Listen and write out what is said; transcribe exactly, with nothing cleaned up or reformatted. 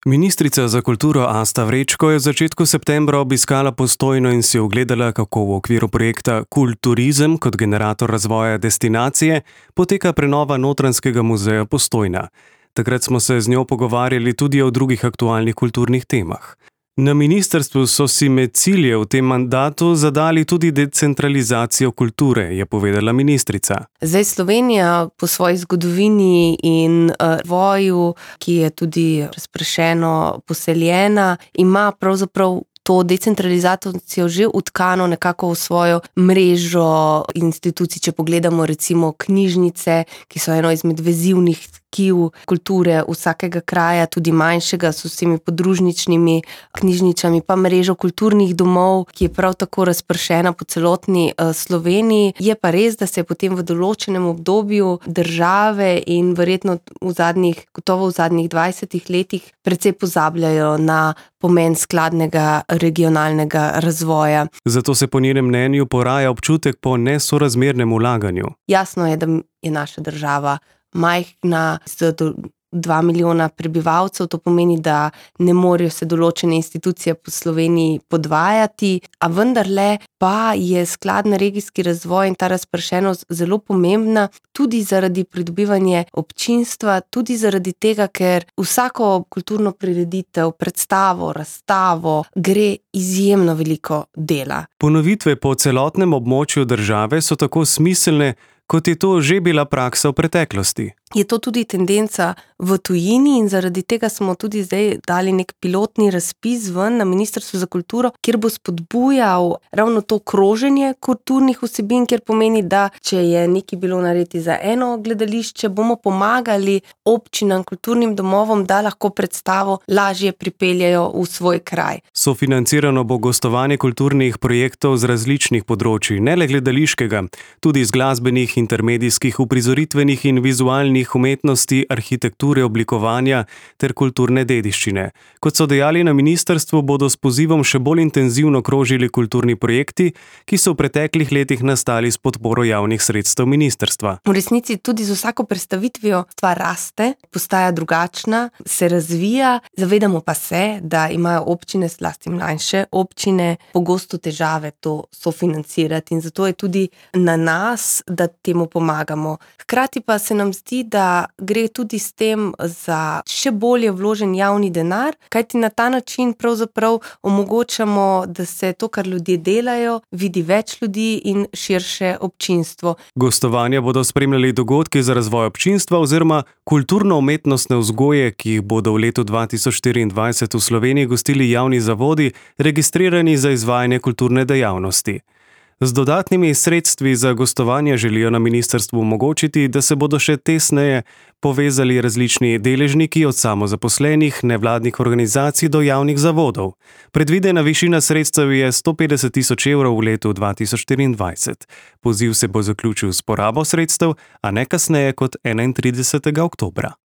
Ministrica za kulturo Asta Vrečko je v začetku septembra obiskala Postojno in si ogledala, kako v okviru projekta Kulturizem kot generator razvoja destinacije poteka prenova Notranjskega muzeja Postojna. Takrat smo se z njo pogovarjali tudi o drugih aktualnih kulturnih temah. Na ministrstvu so si med cilje v tem mandatu zadali tudi decentralizacijo kulture, je povedala ministrica. Zdaj Slovenija po svoji zgodovini in razvoju, ki je tudi razpršeno poseljena, ima pravzaprav to decentralizacijo že utkano nekako v svojo mrežo institucij. Če pogledamo recimo knjižnice, ki so eno izmed vezivnih tkiv kulture vsakega kraja, tudi manjšega, s vsemi podružničnimi knjižničami, pa mrežo kulturnih domov, ki je prav tako razpršena po celotni Sloveniji. Je pa res, da se je potem v določenem obdobju države in verjetno v zadnjih, gotovo v zadnjih dvajsetih letih precej pozabljajo na pomen skladnega regionalnega razvoja. Zato se po njenem mnenju poraja občutek po nesorazmernem vlaganju. Jasno je, da je naša država majhna, z dva milijona prebivalcev, to pomeni, da ne morejo se določene institucije po Sloveniji podvajati, a vendarle pa je skladen regijski razvoj in ta razpršenost zelo pomembna tudi zaradi pridobivanja občinstva, tudi zaradi tega, ker vsako kulturno prireditev, predstavo, razstavo gre izjemno veliko dela. Ponovitve po celotnem območju države so tako smiselne, kot je to že bila praksa v preteklosti. Je to tudi tendenca v tujini in zaradi tega smo tudi zdaj dali nek pilotni razpis ven na Ministrstvu za kulturo, kjer bo spodbujal ravno to kroženje kulturnih vsebin, kjer pomeni, da če je nekaj bilo narejeno za eno gledališče, bomo pomagali občinam, kulturnim domovom, da lahko predstavo lažje pripeljajo v svoj kraj. Sofinancirano bo gostovanje kulturnih projektov z različnih področij, ne le gledališkega, tudi iz glasbenih, intermedijskih, uprizoritvenih in vizualnih umetnosti, arhitekture, oblikovanja ter kulturne dediščine. Kot so dejali na ministrstvu, bodo s pozivom še bolj intenzivno krožili kulturni projekti, ki so v preteklih letih nastali s podporo javnih sredstev ministrstva. V resnici tudi z vsako predstavitvijo stvar raste, postaja drugačna, se razvija, zavedamo pa se, da imajo občine, zlasti mlajše občine, pogosto težave to sofinancirati in zato je tudi na nas, da temu pomagamo. Hkrati pa se nam zdi, da gre tudi s tem za še bolje vložen javni denar, kajti na ta način pravzaprav omogočamo, da se to, kar ljudje delajo, vidi več ljudi in širše občinstvo. Gostovanja bodo spremljali dogodki za razvoj občinstva oziroma kulturno-umetnostne vzgoje, ki jih bodo v letu dva tisoč štiriindvajset v Sloveniji gostili javni zavodi, registrirani za izvajanje kulturne dejavnosti. Z dodatnimi sredstvi za gostovanje želijo na ministrstvu omogočiti, da se bodo še tesneje povezali različni deležniki od samozaposlenih, nevladnih organizacij do javnih zavodov. Predvidena višina sredstev je sto petdeset tisoč evrov v letu dva tisoč štiriindvajset. Poziv se bo zaključil s porabo sredstev, a ne kasneje kot enaintridesetega oktobra.